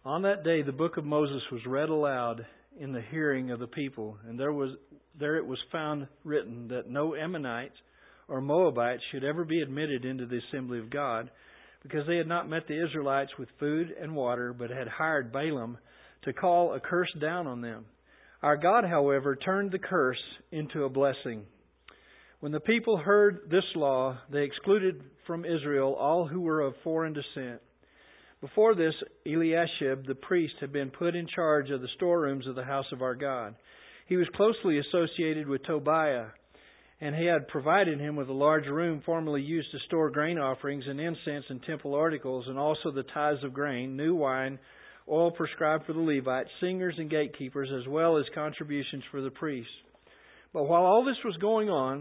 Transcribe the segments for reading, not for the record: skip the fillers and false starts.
On that day the book of Moses was read aloud in the hearing of the people, and there it was found written that no Ammonites or Moabites should ever be admitted into the assembly of God, because they had not met the Israelites with food and water, but had hired Balaam to call a curse down on them. Our God, however, turned the curse into a blessing. When the people heard this law, they excluded from Israel all who were of foreign descent. Before this, Eliashib the priest had been put in charge of the storerooms of the house of our God. He was closely associated with Tobiah, and he had provided him with a large room formerly used to store grain offerings and incense and temple articles, and also the tithes of grain, new wine, oil prescribed for the Levites, singers and gatekeepers, as well as contributions for the priests. But while all this was going on,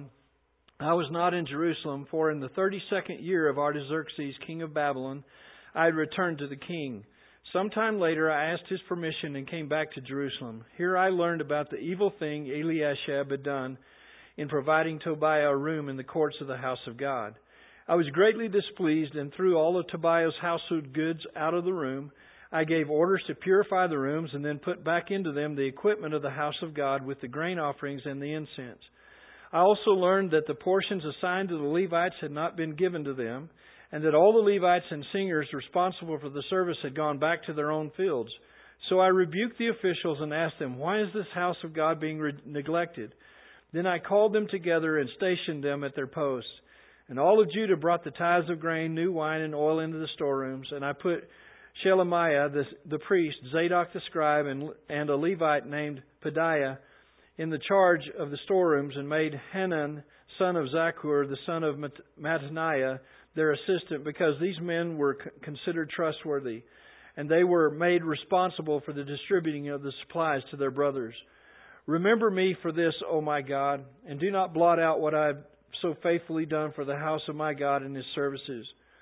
I was not in Jerusalem, for in the 32nd year of Artaxerxes, king of Babylon, I had returned to the king. Sometime later I asked his permission and came back to Jerusalem. Here I learned about the evil thing Eliashib had done in providing Tobiah a room in the courts of the house of God. I was greatly displeased and threw all of Tobiah's household goods out of the room. I gave orders to purify the rooms and then put back into them the equipment of the house of God with the grain offerings and the incense. I also learned that the portions assigned to the Levites had not been given to them, and that all the Levites and singers responsible for the service had gone back to their own fields. So I rebuked the officials and asked them, "Why is this house of God being neglected?" Then I called them together and stationed them at their posts. And all of Judah brought the tithes of grain, new wine, and oil into the storerooms. And I put Shelemiah the priest, Zadok the scribe, and a Levite named Pedaiah in the charge of the storerooms, and made Hanan, son of Zakur, the son of Mattaniah, their assistant, because these men were considered trustworthy, and they were made responsible for the distributing of the supplies to their brothers. Remember me for this, O my God, and do not blot out what I have so faithfully done for the house of my God and His services.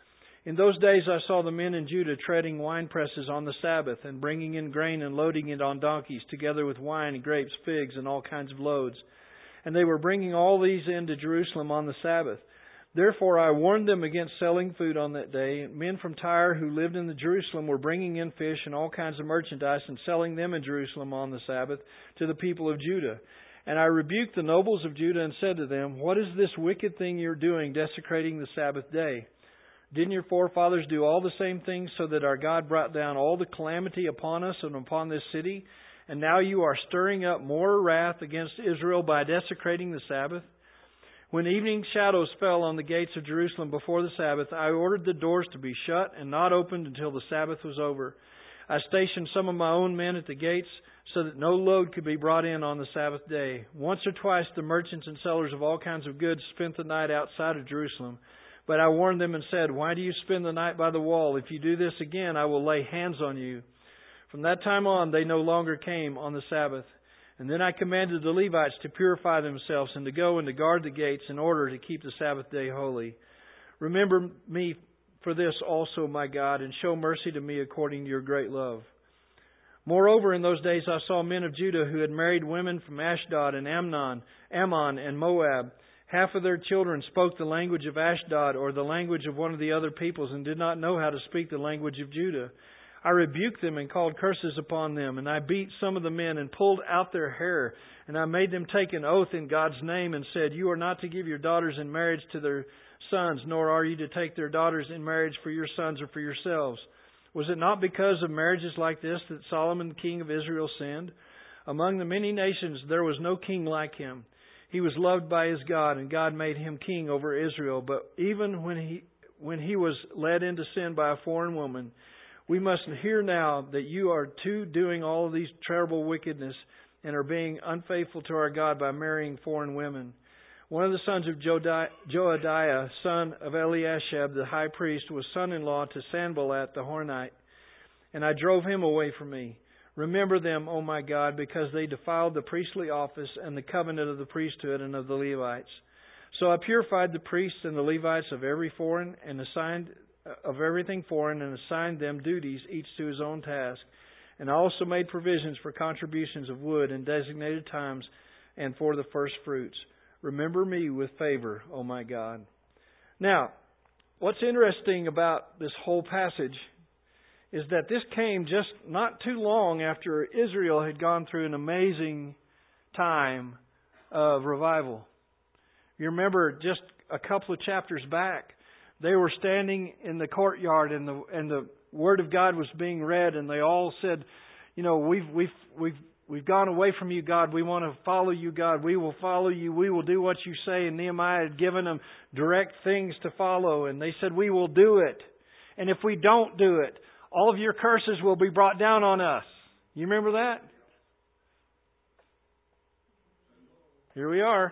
In those days I saw the men in Judah treading wine presses on the Sabbath, and bringing in grain and loading it on donkeys, together with wine, grapes, figs, and all kinds of loads. And they were bringing all these into Jerusalem on the Sabbath. Therefore I warned them against selling food on that day. Men from Tyre who lived in Jerusalem were bringing in fish and all kinds of merchandise and selling them in Jerusalem on the Sabbath to the people of Judah. And I rebuked the nobles of Judah and said to them, "What is this wicked thing you're doing, desecrating the Sabbath day? Didn't your forefathers do all the same things, so that our God brought down all the calamity upon us and upon this city? And now you are stirring up more wrath against Israel by desecrating the Sabbath?" When evening shadows fell on the gates of Jerusalem before the Sabbath, I ordered the doors to be shut and not opened until the Sabbath was over. I stationed some of my own men at the gates so that no load could be brought in on the Sabbath day. Once or twice the merchants and sellers of all kinds of goods spent the night outside of Jerusalem. But I warned them and said, "Why do you spend the night by the wall? If you do this again, I will lay hands on you." From that time on, they no longer came on the Sabbath. And then I commanded the Levites to purify themselves and to go and to guard the gates in order to keep the Sabbath day holy. Remember me for this also, my God, and show mercy to me according to your great love. Moreover, in those days I saw men of Judah who had married women from Ashdod and Ammon and Moab. Half of their children spoke the language of Ashdod or the language of one of the other peoples and did not know how to speak the language of Judah. I rebuked them and called curses upon them, and I beat some of the men and pulled out their hair, and I made them take an oath in God's name and said, "You are not to give your daughters in marriage to their sons, nor are you to take their daughters in marriage for your sons or for yourselves." Was it not because of marriages like this that Solomon, king of Israel, sinned? Among the many nations there was no king like him. He was loved by his God, and God made him king over Israel. But even when he was led into sin by a foreign woman, we must hear now that you are too doing all of these terrible wickedness and are being unfaithful to our God by marrying foreign women. One of the sons of Joadiah, son of Eliashib, the high priest, was son-in-law to Sanballat the Hornite, and I drove him away from me. Remember them, O my God, because they defiled the priestly office and the covenant of the priesthood and of the Levites. So I purified the priests and the Levites of everything foreign and assigned them duties, each to his own task. And I also made provisions for contributions of wood in designated times and for the first fruits. Remember me with favor, O my God. Now, what's interesting about this whole passage is that this came just not too long after Israel had gone through an amazing time of revival. You remember just a couple of chapters back, they were standing in the courtyard and the Word of God was being read, and they all said, you know, we've gone away from you, God. We want to follow you, God. We will follow you. We will do what you say. And Nehemiah had given them direct things to follow, and they said, we will do it. And if we don't do it, all of your curses will be brought down on us. You remember that? Here we are.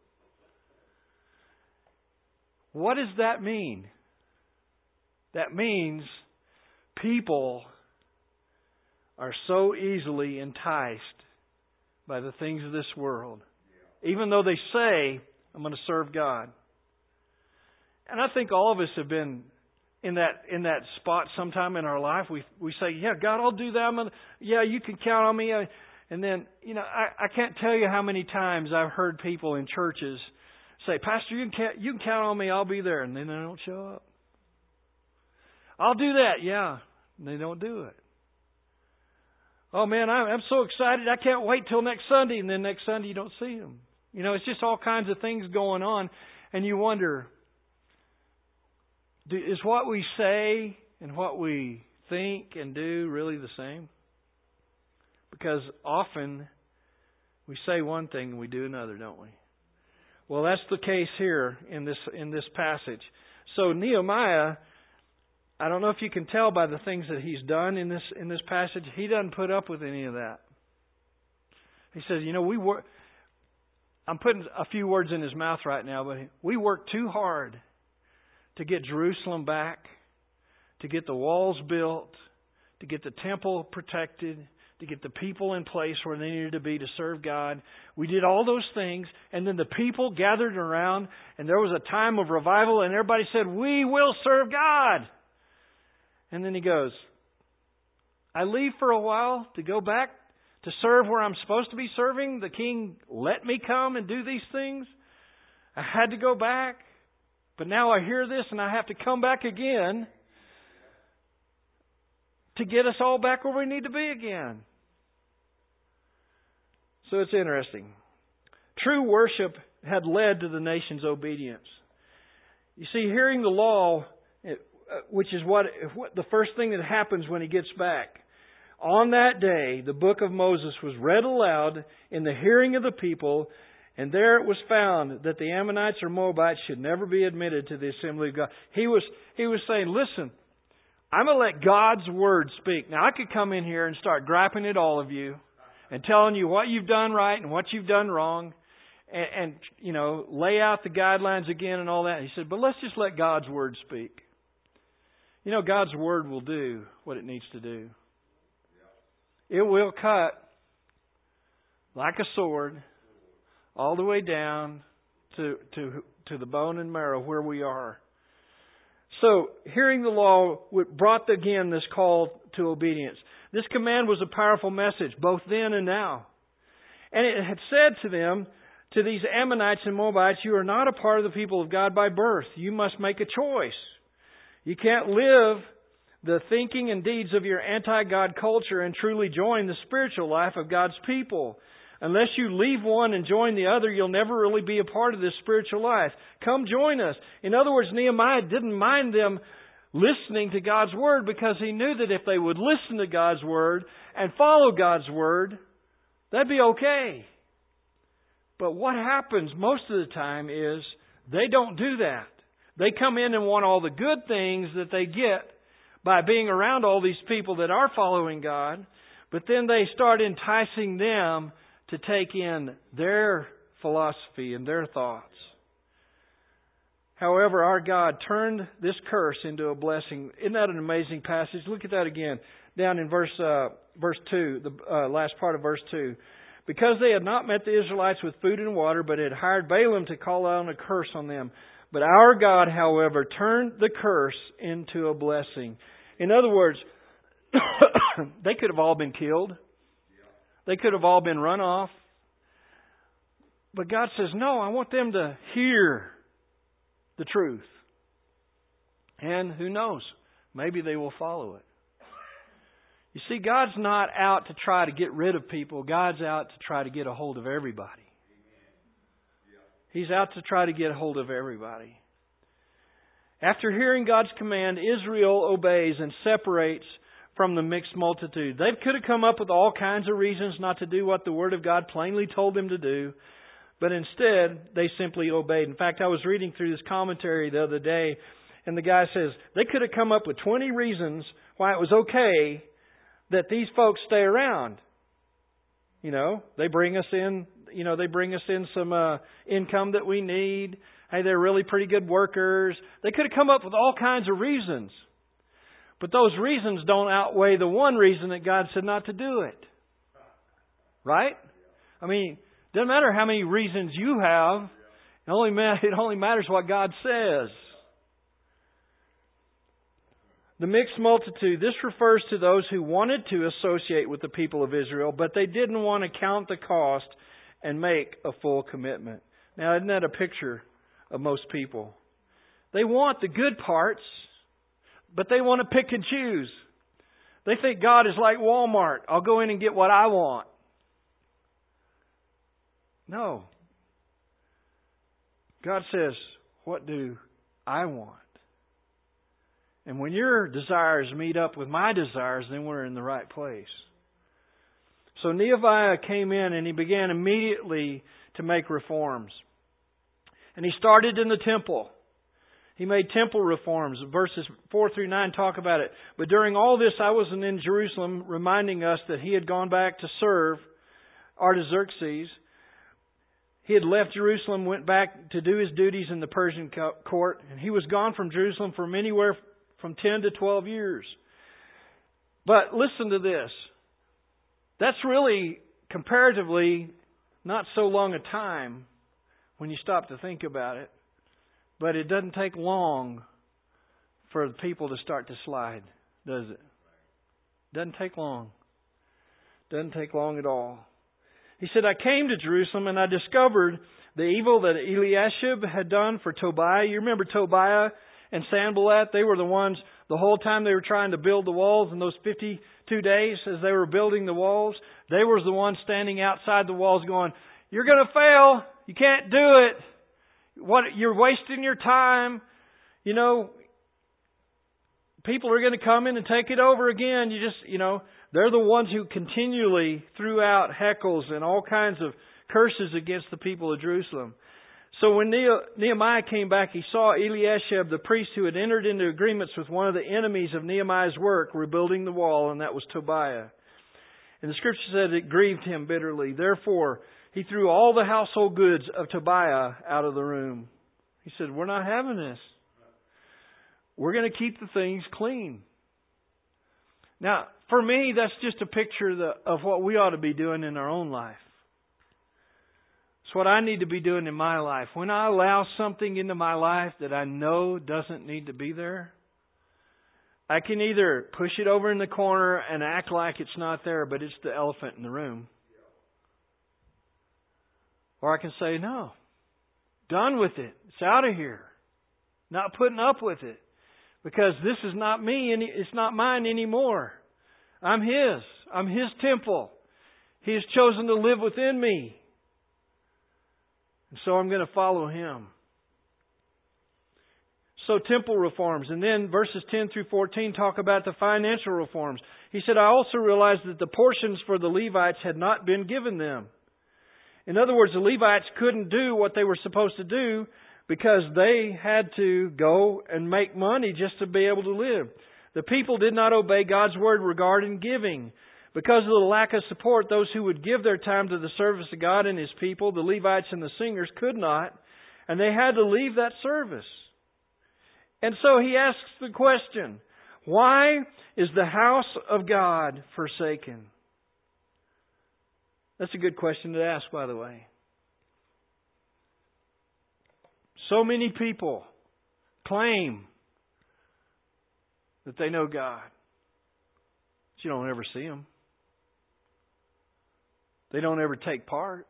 What does that mean? That means people are so easily enticed by the things of this world. Even though they say, I'm going to serve God. And I think all of us have been in that spot sometime in our life. We say, yeah, God, I'll do that. Yeah, you can count on me. And then, you know, I can't tell you how many times I've heard people in churches say, Pastor, you can count on me. I'll be there. And then they don't show up. I'll do that. Yeah. And they don't do it. Oh, man, I'm so excited. I can't wait till next Sunday. And then next Sunday you don't see them. You know, it's just all kinds of things going on. And you wonder, is what we say and what we think and do really the same? Because often we say one thing and we do another, don't we? Well, that's the case here in this passage. So Nehemiah, I don't know if you can tell by the things that he's done in this passage, he doesn't put up with any of that. He says, you know, I'm putting a few words in his mouth right now, but we worked too hard to get Jerusalem back, to get the walls built, to get the temple protected, to get the people in place where they needed to be to serve God. We did all those things, and then the people gathered around, and there was a time of revival, and everybody said, we will serve God. And then he goes, I leave for a while to go back to serve where I'm supposed to be serving. The king let me come and do these things. I had to go back. But now I hear this and I have to come back again to get us all back where we need to be again. So it's interesting. True worship had led to the nation's obedience. You see, hearing the law, which is what the first thing that happens when he gets back. On that day, the book of Moses was read aloud in the hearing of the people, and there it was found that the Ammonites or Moabites should never be admitted to the assembly of God. He was saying, listen, I'm going to let God's word speak. Now, I could come in here and start griping at all of you and telling you what you've done right and what you've done wrong and you know, lay out the guidelines again and all that. He said, but let's just let God's word speak. You know, God's word will do what it needs to do. It will cut like a sword all the way down to the bone and marrow where we are. So, hearing the law brought again this call to obedience. This command was a powerful message, both then and now. And it had said to them, to these Ammonites and Moabites, you are not a part of the people of God by birth. You must make a choice. You can't live the thinking and deeds of your anti-God culture and truly join the spiritual life of God's people. Unless you leave one and join the other, you'll never really be a part of this spiritual life. Come join us. In other words, Nehemiah didn't mind them listening to God's Word because he knew that if they would listen to God's Word and follow God's Word, that'd be okay. But what happens most of the time is they don't do that. They come in and want all the good things that they get by being around all these people that are following God, but then they start enticing them to take in their philosophy and their thoughts. However, our God turned this curse into a blessing. Isn't that an amazing passage? Look at that again, down in verse 2, the last part of verse 2. Because they had not met the Israelites with food and water, but had hired Balaam to call out a curse on them. But our God, however, turned the curse into a blessing. In other words, they could have all been killed. They could have all been run off. But God says, no, I want them to hear the truth. And who knows, maybe they will follow it. You see, God's not out to try to get rid of people. God's out to try to get a hold of everybody. He's out to try to get a hold of everybody. After hearing God's command, Israel obeys and separates from the mixed multitude. They could have come up with all kinds of reasons not to do what the Word of God plainly told them to do, but instead they simply obeyed. In fact, I was reading through this commentary the other day, and the guy says they could have come up with 20 reasons why it was okay that these folks stay around. They bring us in. They bring us in some income that we need. Hey, they're really pretty good workers. They could have come up with all kinds of reasons. But those reasons don't outweigh the one reason that God said not to do it. Right? I mean, it doesn't matter how many reasons you have. It only matters what God says. The mixed multitude, this refers to those who wanted to associate with the people of Israel, but they didn't want to count the cost and make a full commitment. Now, isn't that a picture of most people? They want the good parts, but they want to pick and choose. They think God is like Walmart. I'll go in and get what I want. No. God says, what do I want? And when your desires meet up with my desires, then we're in the right place. So Nehemiah came in and he began immediately to make reforms. And he started in the temple. He made temple reforms. Verses 4 through 9 talk about it. But during all this, I wasn't in Jerusalem, reminding us that he had gone back to serve Artaxerxes. He had left Jerusalem, went back to do his duties in the Persian court, and he was gone from Jerusalem from anywhere from 10 to 12 years. But listen to this. That's really, comparatively, not so long a time when you stop to think about it. But it doesn't take long for the people to start to slide, does it? Doesn't take long. Doesn't take long at all. He said, I came to Jerusalem and I discovered the evil that Eliashib had done for Tobiah. You remember Tobiah and Sanballat? They were the ones, the whole time they were trying to build the walls in those 52 days as they were building the walls, they were the ones standing outside the walls going, you're going to fail. You can't do it. You're wasting your time. People are going to come in and take it over again. They're the ones who continually threw out heckles and all kinds of curses against the people of Jerusalem. So when Nehemiah came back, he saw Eliashib, the priest who had entered into agreements with one of the enemies of Nehemiah's work, rebuilding the wall, and that was Tobiah. And the scripture said it grieved him bitterly. Therefore, he threw all the household goods of Tobiah out of the room. He said, we're not having this. We're going to keep the things clean. Now, for me, that's just a picture of what we ought to be doing in our own life. It's what I need to be doing in my life. When I allow something into my life that I know doesn't need to be there, I can either push it over in the corner and act like it's not there, but it's the elephant in the room. Or I can say, no, done with it. It's out of here. Not putting up with it. Because this is not me, it's not mine anymore. I'm His. I'm His temple. He has chosen to live within me. And so I'm going to follow Him. So temple reforms. And then verses 10 through 14 talk about the financial reforms. He said, I also realized that the portions for the Levites had not been given them. In other words, the Levites couldn't do what they were supposed to do because they had to go and make money just to be able to live. The people did not obey God's word regarding giving. Because of the lack of support, those who would give their time to the service of God and His people, the Levites and the singers, could not, and they had to leave that service. And so he asks the question, why is the house of God forsaken? That's a good question to ask, by the way. So many people claim that they know God, but you don't ever see them. They don't ever take part.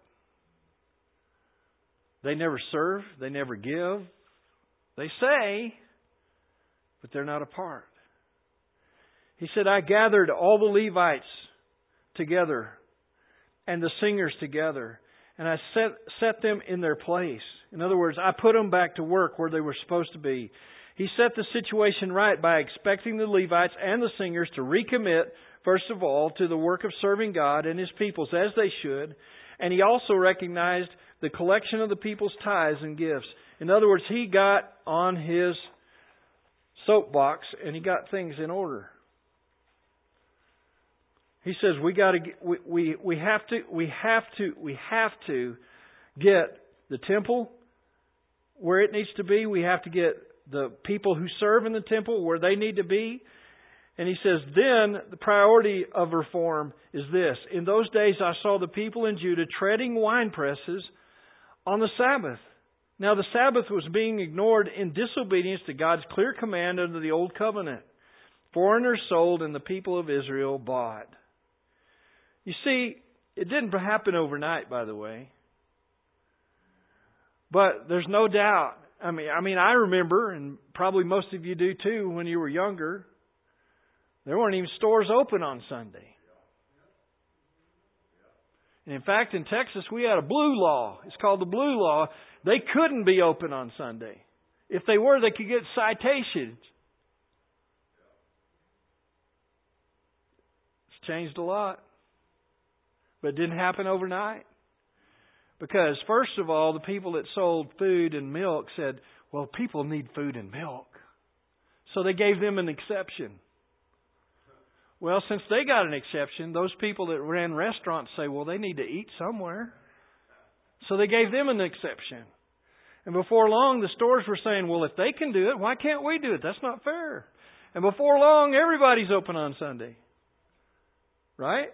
They never serve. They never give. They say, but they're not a part. He said, I gathered all the Levites together and the singers together, and I set them in their place. In other words, I put them back to work where they were supposed to be. He set the situation right by expecting the Levites and the singers to recommit, first of all, to the work of serving God and His peoples as they should. And He also recognized the collection of the people's tithes and gifts. In other words, He got on His soapbox and He got things in order. He says we have to get the temple where it needs to be. We have to get the people who serve in the temple where they need to be. And he says, then the priority of reform is this. In those days I saw the people in Judah treading wine presses on the Sabbath. Now the Sabbath was being ignored in disobedience to God's clear command under the Old Covenant. Foreigners sold and the people of Israel bought. You see, it didn't happen overnight, by the way. But there's no doubt. I mean, I remember, and probably most of you do too, when you were younger, there weren't even stores open on Sunday. And in fact, in Texas, we had a blue law. It's called the blue law. They couldn't be open on Sunday. If they were, they could get citations. It's changed a lot. But it didn't happen overnight. Because, first of all, the people that sold food and milk said, well, people need food and milk. So they gave them an exception. Well, since they got an exception, those people that ran restaurants say, well, they need to eat somewhere. So they gave them an exception. And before long, the stores were saying, well, if they can do it, why can't we do it? That's not fair. And before long, everybody's open on Sunday. Right?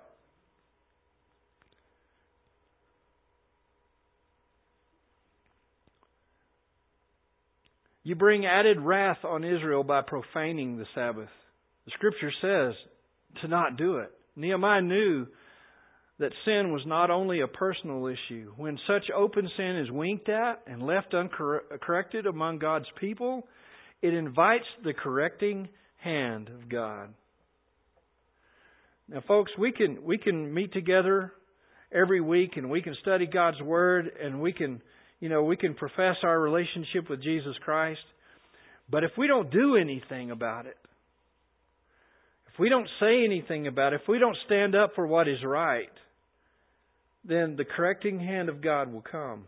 You bring added wrath on Israel by profaning the Sabbath. The Scripture says to not do it. Nehemiah knew that sin was not only a personal issue. When such open sin is winked at and left uncorrected among God's people, it invites the correcting hand of God. Now, folks, we can meet together every week and we can study God's Word and we can profess our relationship with Jesus Christ. But if we don't do anything about it, if we don't say anything about it, if we don't stand up for what is right, then the correcting hand of God will come.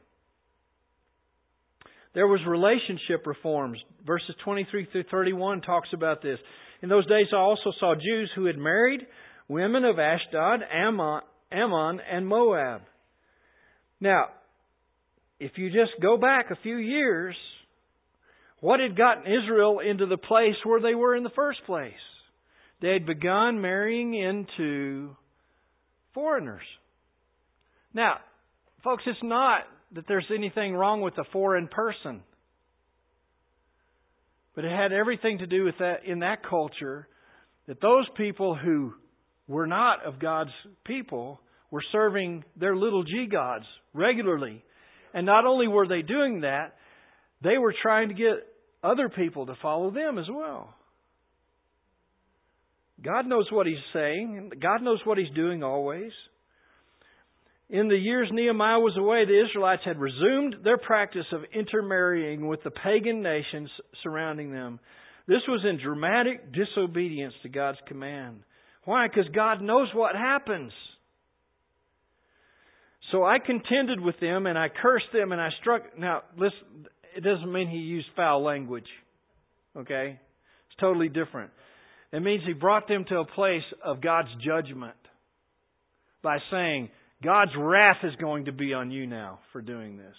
There was relationship reforms. Verses 23 through 31 talks about this. In those days I also saw Jews who had married women of Ashdod, Ammon, and Moab. Now, if you just go back a few years, what had gotten Israel into the place where they were in the first place? They had begun marrying into foreigners. Now, folks, it's not that there's anything wrong with a foreign person. But it had everything to do with that in that culture, that those people who were not of God's people were serving their little g gods regularly. And not only were they doing that, they were trying to get other people to follow them as well. God knows what He's saying. God knows what He's doing always. In the years Nehemiah was away, the Israelites had resumed their practice of intermarrying with the pagan nations surrounding them. This was in dramatic disobedience to God's command. Why? Because God knows what happens. So I contended with them and I cursed them and I struck. Now, listen, it doesn't mean he used foul language. Okay? It's totally different. It means he brought them to a place of God's judgment by saying, God's wrath is going to be on you now for doing this.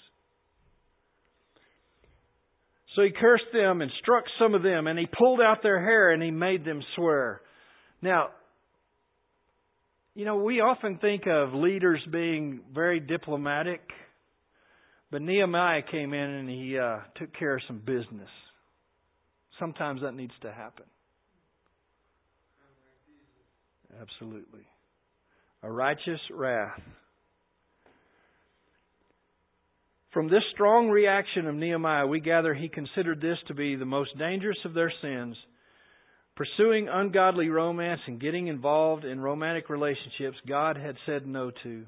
So he cursed them and struck some of them, and he pulled out their hair and he made them swear. Now, we often think of leaders being very diplomatic, but Nehemiah came in and he took care of some business. Sometimes that needs to happen. Absolutely. A righteous wrath. From this strong reaction of Nehemiah, we gather he considered this to be the most dangerous of their sins, Pursuing ungodly romance and getting involved in romantic relationships God had said no to.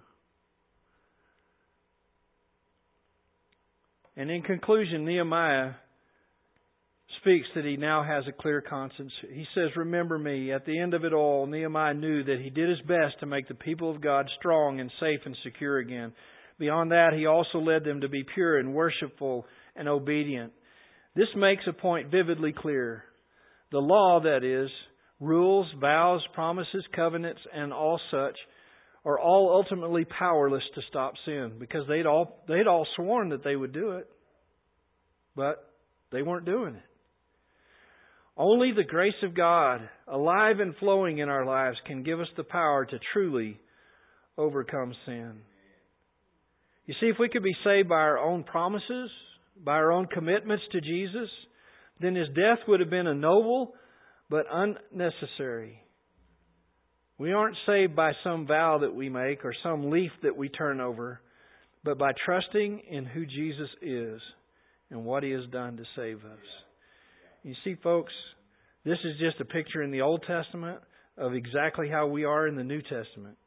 And in conclusion, Nehemiah speaks that he now has a clear conscience. He says, remember me. At the end of it all, Nehemiah knew that he did his best to make the people of God strong and safe and secure again. Beyond that, he also led them to be pure and worshipful and obedient. This makes a point vividly clear. The law, that is, rules, vows, promises, covenants, and all such, are all ultimately powerless to stop sin, because they'd all sworn that they would do it, but they weren't doing it. Only the grace of God, alive and flowing in our lives, can give us the power to truly overcome sin. You see, if we could be saved by our own promises, by our own commitments to Jesus, then His death would have been a noble but unnecessary. We aren't saved by some vow that we make or some leaf that we turn over, but by trusting in who Jesus is and what He has done to save us. You see, folks, this is just a picture in the Old Testament of exactly how we are in the New Testament.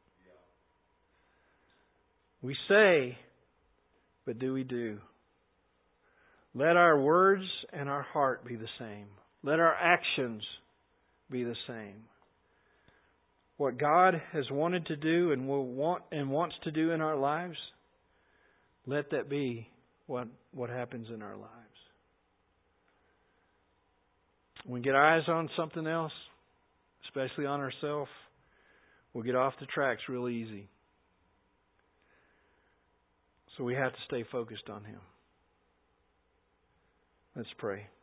We say, but do we do? Let our words and our heart be the same. Let our actions be the same. What God has wanted to do and wants to do in our lives, let that be what happens in our lives. When we get eyes on something else, especially on ourselves, we'll get off the tracks real easy. So we have to stay focused on Him. Let's pray.